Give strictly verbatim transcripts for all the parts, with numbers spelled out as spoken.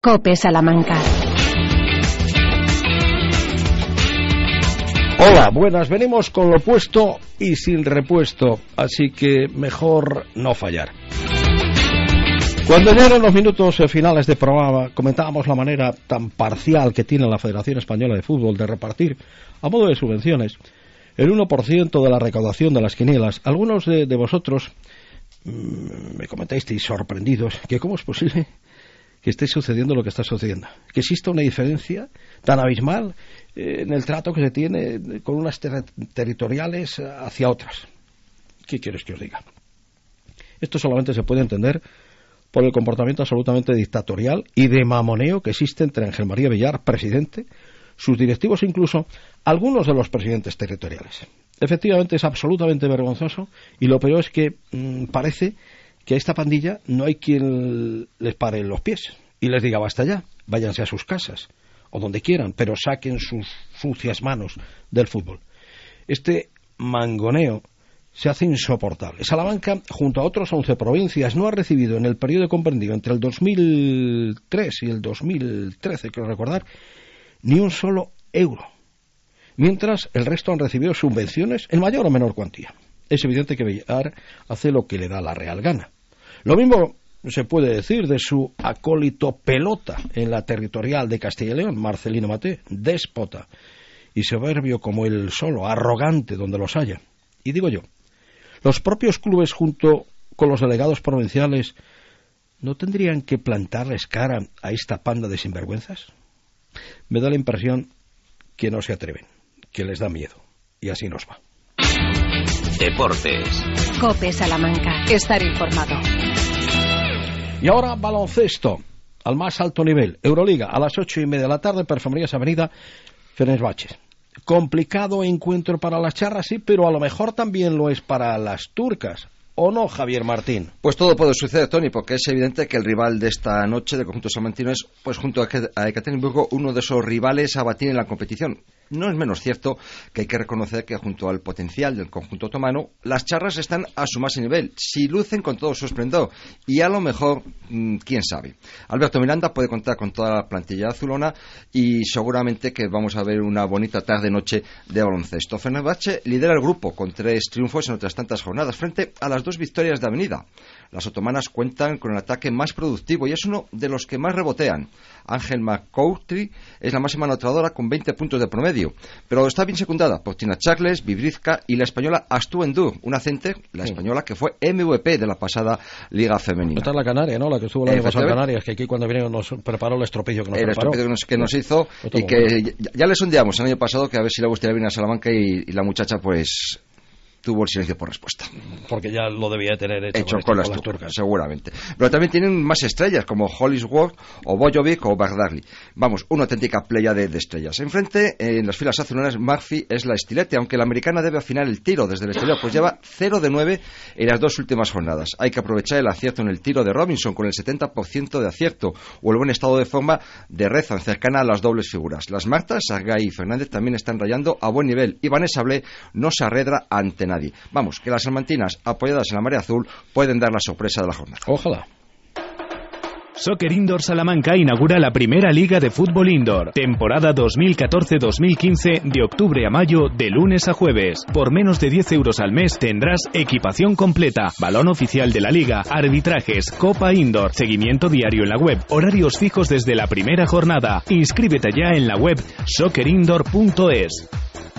COPE Salamanca. Hola, buenas, venimos con lo puesto y sin repuesto, así que mejor no fallar. Cuando ya eran los minutos finales de programa, comentábamos la manera tan parcial que tiene la Federación Española de Fútbol de repartir, a modo de subvenciones, el uno por ciento de la recaudación de las quinielas. Algunos de, de vosotros mmm, me comentasteis sorprendidos que cómo es posible que esté sucediendo lo que está sucediendo, que exista una diferencia tan abismal eh, en el trato que se tiene con unas ter- territoriales hacia otras. ¿Qué quieres que os diga? Esto solamente se puede entender por el comportamiento absolutamente dictatorial y de mamoneo que existe entre Ángel María Villar, presidente, sus directivos, incluso algunos de los presidentes territoriales. Efectivamente es absolutamente vergonzoso, y lo peor es que mmm, parece que a esta pandilla no hay quien les pare los pies y les diga basta ya, váyanse a sus casas o donde quieran, pero saquen sus sucias manos del fútbol. Este mangoneo se hace insoportable. Salamanca, junto a otras once provincias, no ha recibido en el periodo comprendido entre el dos mil tres y el dos mil trece, quiero recordar, ni un solo euro, mientras el resto han recibido subvenciones en mayor o menor cuantía. Es evidente que Villar hace lo que le da la real gana. Lo mismo se puede decir de su acólito pelota en la territorial de Castilla y León, Marcelino Maté, déspota y soberbio como él solo, arrogante donde los haya. Y digo yo, los propios clubes junto con los delegados provinciales ¿no tendrían que plantarles cara a esta panda de sinvergüenzas? Me da la impresión que no se atreven, que les da miedo, y así nos va. Deportes. COPE Salamanca. Estar informado. Y ahora baloncesto, al más alto nivel. Euroliga, a las ocho y media de la tarde, Perfumerías Avenida, Fenerbahce. Complicado encuentro para las charras, sí, pero a lo mejor también lo es para las turcas. ¿O no, Javier Martín? Pues todo puede suceder, Tony, porque es evidente que el rival de esta noche del conjunto salmantino es, pues junto a Ekaterimburgo, uno de esos rivales a batir en la competición. No es menos cierto que hay que reconocer que junto al potencial del conjunto otomano, las charras están a su máximo nivel, si lucen con todo su esplendor, y a lo mejor, mmm, quién sabe. Alberto Miranda puede contar con toda la plantilla azulona y seguramente que vamos a ver una bonita tarde-noche de baloncesto. Fenerbahce lidera el grupo con tres triunfos en otras tantas jornadas frente a las dos victorias de Avenida. Las otomanas cuentan con el ataque más productivo y es uno de los que más rebotean. Ángel McCourtry es la máxima anotadora con veinte puntos de promedio, pero está bien secundada por Tina Charles, Vibrizka y la española Astu Endur, una center, la española que fue M V P de la pasada Liga Femenina. Esta es la Canaria, ¿no? La que estuvo el año pasado en Canarias, que aquí cuando vinieron nos preparó el estropicio que nos el preparó. El estropicio que nos, que nos hizo y que ya, ya le sondeamos el año pasado que a ver si le gustaría venir a Salamanca y, y la muchacha pues tuvo el silencio por respuesta. Porque ya lo debía tener hecho, hecho con, con, las, con las turcas, turcas. Seguramente. Pero también tienen más estrellas, como Hollisworth, o Bojovic, o Bagdagli. Vamos, una auténtica playa de, de estrellas. Enfrente, en las filas azulonas, Murphy es la estilete, aunque la americana debe afinar el tiro desde el exterior, pues lleva cero de nueve en las dos últimas jornadas. Hay que aprovechar el acierto en el tiro de Robinson, con el setenta por ciento de acierto, o el buen estado de forma de Rezan, cercana a las dobles figuras. Las Martas, Sargay y Fernández también están rayando a buen nivel, y Vanessa Blé no se arredra ante nadie. Vamos, que las salmantinas, apoyadas en la marea azul, pueden dar la sorpresa de la jornada. Ojalá. Soccer Indoor Salamanca inaugura la primera liga de fútbol indoor. Temporada dos mil catorce dos mil quince de octubre a mayo, de lunes a jueves. Por menos de diez euros al mes tendrás equipación completa, balón oficial de la liga, arbitrajes, copa indoor, seguimiento diario en la web, horarios fijos desde la primera jornada. Inscríbete ya en la web soccer indoor punto es.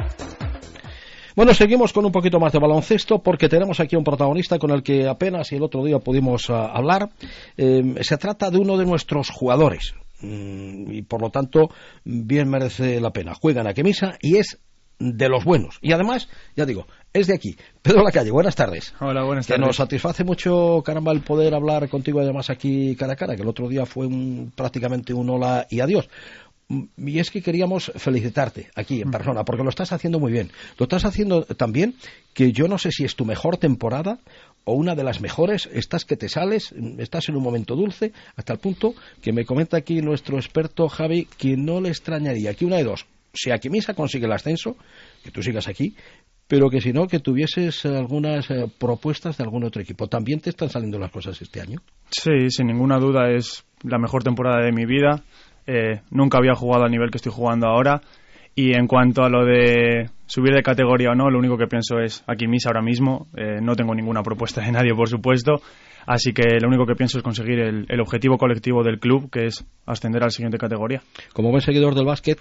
Bueno, seguimos con un poquito más de baloncesto porque tenemos aquí un protagonista con el que apenas el otro día pudimos uh, hablar. Eh, se trata de uno de nuestros jugadores mm, y por lo tanto bien merece la pena. Juega en Aquemisa y es de los buenos. Y además, ya digo, es de aquí. Pedro Lacalle, buenas tardes. Hola, buenas que tardes. Nos satisface mucho, caramba, el poder hablar contigo además aquí cara a cara, que el otro día fue un, prácticamente un hola y adiós. Y es que queríamos felicitarte aquí en persona, porque lo estás haciendo muy bien. Lo estás haciendo también, que yo no sé si es tu mejor temporada o una de las mejores. Estás que te sales, estás en un momento dulce, hasta el punto que me comenta aquí nuestro experto Javi que no le extrañaría que una de dos, si Aquemisa consigue el ascenso, que tú sigas aquí, pero que si no, que tuvieses algunas eh, propuestas de algún otro equipo. ¿También te están saliendo las cosas este año? Sí, sin ninguna duda es la mejor temporada de mi vida. Eh, nunca había jugado al nivel que estoy jugando ahora. Y en cuanto a lo de subir de categoría o no, lo único que pienso es aquí Misa ahora mismo. Eh, no tengo ninguna propuesta de nadie, por supuesto. Así que lo único que pienso es conseguir el, el objetivo colectivo del club, que es ascender a la siguiente categoría. Como buen seguidor del básquet,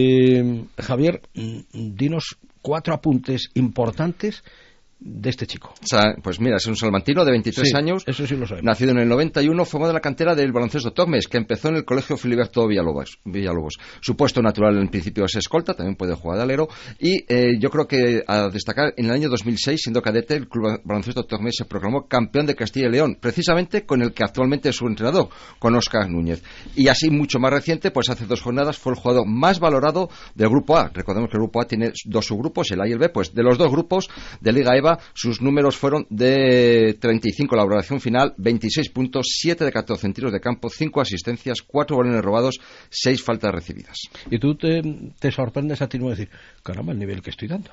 eh, Javier, dinos cuatro apuntes importantes de este chico. O sea, pues mira, es un salmantino de veintitrés sí, años, eso sí lo sabemos. Nacido en el noventa y uno, formado de la cantera del baloncesto Tormes, que empezó en el colegio Filiberto Villalobos. Villalobos. Su puesto natural en principio es escolta, también puede jugar de alero, y eh, yo creo que a destacar, en el año dos mil seis, siendo cadete, el club baloncesto Tormes se proclamó campeón de Castilla y León, precisamente con el que actualmente es su entrenador, con Óscar Núñez. Y así, mucho más reciente, pues hace dos jornadas fue el jugador más valorado del grupo A. Recordemos que el grupo A tiene dos subgrupos, el A y el B, pues de los dos grupos de Liga EVA, sus números fueron de treinta y cinco la valoración final, veintiséis puntos, siete de catorce en tiros de campo, cinco asistencias, cuatro balones robados, seis faltas recibidas. Y tú te, te sorprendes a ti mismo decir, caramba, el nivel que estoy dando.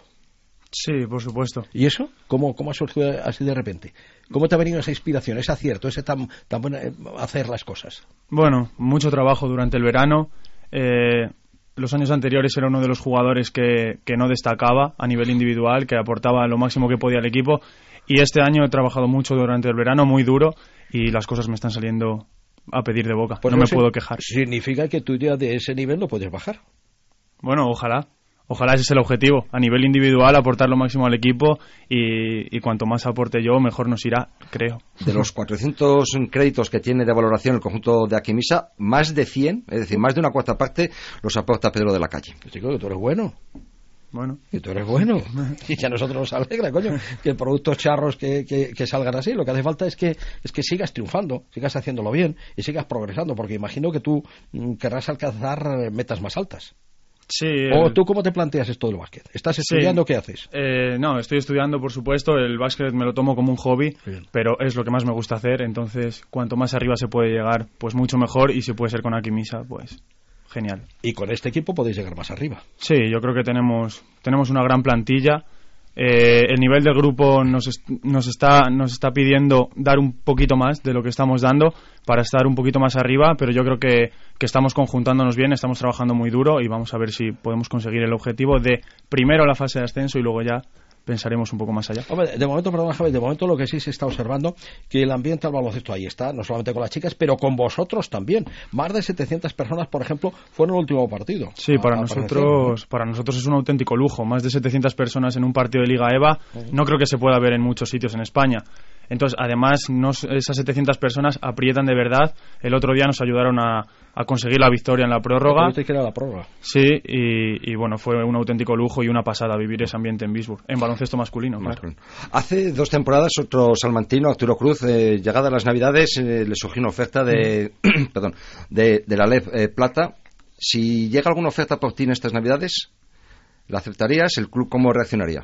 Sí, por supuesto. ¿Y eso? ¿Cómo, cómo ha surgido así de repente? ¿Cómo te ha venido esa inspiración, ese acierto, ese tan, tan bueno eh, hacer las cosas? Bueno, mucho trabajo durante el verano. Eh, los años anteriores era uno de los jugadores que, que no destacaba a nivel individual, que aportaba lo máximo que podía al equipo. Y este año he trabajado mucho durante el verano, muy duro, y las cosas me están saliendo a pedir de boca. Pues no me puedo quejar. Significa que tú ya de ese nivel no puedes bajar. Bueno, ojalá. Ojalá ese es el objetivo. A nivel individual, aportar lo máximo al equipo y, y cuanto más aporte yo, mejor nos irá, creo. De los cuatrocientos créditos que tiene de valoración el conjunto de Aquimisa, más de cien, es decir, más de una cuarta parte, los aporta Pedro de la Calle. Chico, que tú eres bueno. Bueno. Que tú eres bueno. Y a nosotros nos alegra, coño, que productos charros que, que, que salgan así. Lo que hace falta es que es que sigas triunfando, sigas haciéndolo bien y sigas progresando, porque imagino que tú mm, querrás alcanzar metas más altas. Sí. ¿O el... tú cómo te planteas esto del básquet? ¿Estás estudiando? Sí. ¿Qué haces? Eh, no, estoy estudiando, por supuesto. El básquet me lo tomo como un hobby, bien, pero es lo que más me gusta hacer. Entonces, cuanto más arriba se puede llegar, pues mucho mejor. Y si puede ser con Aquimisa, pues genial. Y con este equipo podéis llegar más arriba. Sí, yo creo que tenemos, tenemos una gran plantilla. Eh, el nivel del grupo nos, est- nos, está, nos está pidiendo dar un poquito más de lo que estamos dando para estar un poquito más arriba, pero yo creo que, que estamos conjuntándonos bien, estamos trabajando muy duro y vamos a ver si podemos conseguir el objetivo de primero la fase de ascenso y luego ya pensaremos un poco más allá. Hombre, de momento, perdón, Javier, de momento lo que sí se está observando, que el ambiente al baloncesto ahí está, no solamente con las chicas, pero con vosotros también. Más de setecientas personas, por ejemplo, fueron el último partido. Sí, para a, nosotros, para nosotros es un auténtico lujo. Más de setecientas personas en un partido de Liga EVA, no creo que se pueda ver en muchos sitios en España. Entonces, además, no, esas setecientas personas aprietan de verdad. El otro día nos ayudaron a, a conseguir la victoria en la prórroga. ¿Tuviste que era la prórroga? Sí, y, y bueno, fue un auténtico lujo y una pasada vivir ese ambiente en Bisburg, en baloncesto masculino. Claro. Hace dos temporadas, otro salmantino, Arturo Cruz, eh, llegada a las Navidades, eh, le surgió una oferta de, mm. perdón, de, de la L E F eh, Plata. Si llega alguna oferta por ti en estas Navidades, ¿la aceptarías? ¿El club cómo reaccionaría?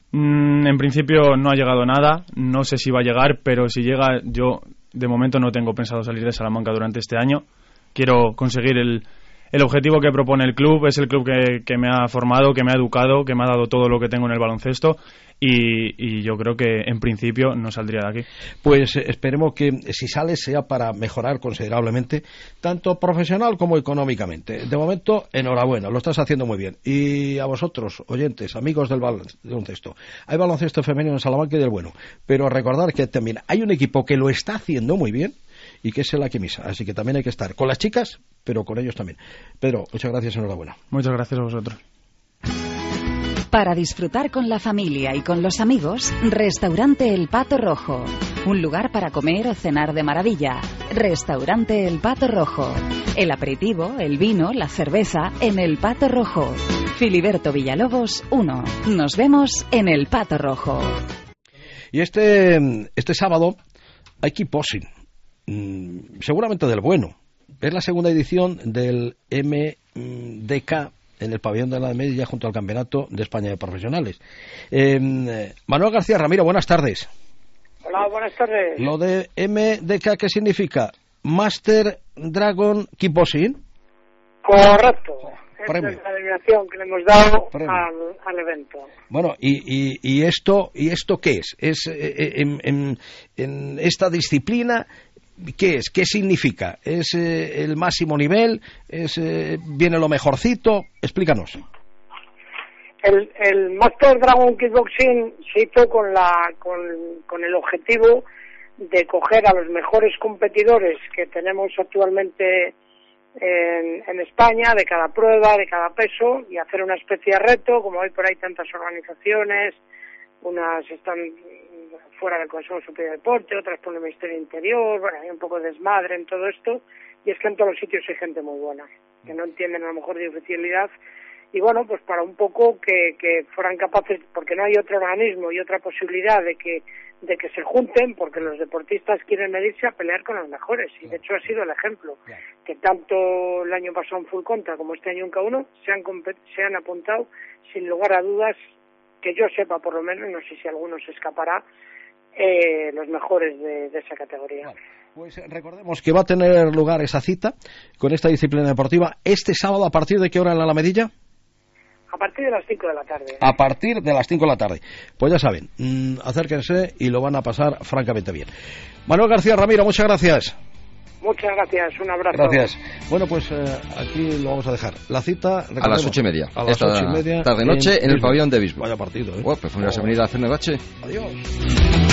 En principio no ha llegado nada, no sé si va a llegar, pero si llega, yo de momento no tengo pensado salir de Salamanca durante este año. Quiero conseguir el, el objetivo que propone el club. Es el club que, que me ha formado, que me ha educado, que me ha dado todo lo que tengo en el baloncesto y, y yo creo que en principio no saldría de aquí. Pues eh, esperemos que si sales sea para mejorar considerablemente, tanto profesional como económicamente. De momento, enhorabuena, lo estás haciendo muy bien. Y a vosotros, oyentes, amigos del baloncesto, hay baloncesto femenino en Salamanca y del bueno, pero recordar que también hay un equipo que lo está haciendo muy bien y que es el Aquimisa, así que también hay que estar con las chicas, pero con ellos también. Pedro, muchas gracias, enhorabuena. Muchas gracias a vosotros. Para disfrutar con la familia y con los amigos, Restaurante El Pato Rojo. Un lugar para comer o cenar de maravilla. Restaurante El Pato Rojo. El aperitivo, el vino, la cerveza en El Pato Rojo. Filiberto Villalobos uno. Nos vemos en El Pato Rojo. Y este, este sábado hay kickboxing. Mm, seguramente del bueno. Es la segunda edición del M D K en el pabellón de la Medilla junto al Campeonato de España de Profesionales. Eh, Manuel García Ramiro, buenas tardes. Hola, buenas tardes. Lo de M D K, ¿qué significa? Master Dragon Kickboxing. Correcto. premio. Esta es la eliminación que le hemos dado al, al evento. Bueno, y, y, y esto y esto qué es? Es eh, en, en, en esta disciplina, ¿qué es? ¿Qué significa? ¿Es eh, el máximo nivel? ¿Es eh, viene lo mejorcito? Explícanos. El, el Master Dragon Kickboxing se hizo con la con, con el objetivo de coger a los mejores competidores que tenemos actualmente en, en España, de cada prueba, de cada peso, y hacer una especie de reto. Como hay por ahí tantas organizaciones, unas están fuera del Consejo Superior de Deporte, otras por el Ministerio Interior, bueno, hay un poco de desmadre en todo esto, y es que en todos los sitios hay gente muy buena, que no entienden a lo mejor de oficialidad, y bueno, pues para un poco que, que fueran capaces, porque no hay otro organismo y otra posibilidad de que de que se junten, porque los deportistas quieren medirse a pelear con los mejores, y de hecho ha sido el ejemplo, que tanto el año pasado en Full Contra como este año en K uno se han, se han apuntado, sin lugar a dudas, que yo sepa por lo menos, no sé si alguno se escapará, eh, los mejores de, de esa categoría. Vale. Pues recordemos que va a tener lugar esa cita con esta disciplina deportiva este sábado. ¿A partir de qué hora en la Alamedilla? A partir de las cinco de la tarde. A partir de las cinco de la tarde. Pues ya saben, mmm, acérquense y lo van a pasar francamente bien. Manuel García Ramiro, muchas gracias. Muchas gracias, un abrazo. Gracias. Bueno, pues eh, aquí lo vamos a dejar. La cita... A las ocho y media. A las Esta ocho y media. Tarde-noche en, en el pabellón de Bisbal. Vaya partido, ¿eh? Bueno, pues fuimos a venir a hacer un bache. Adiós.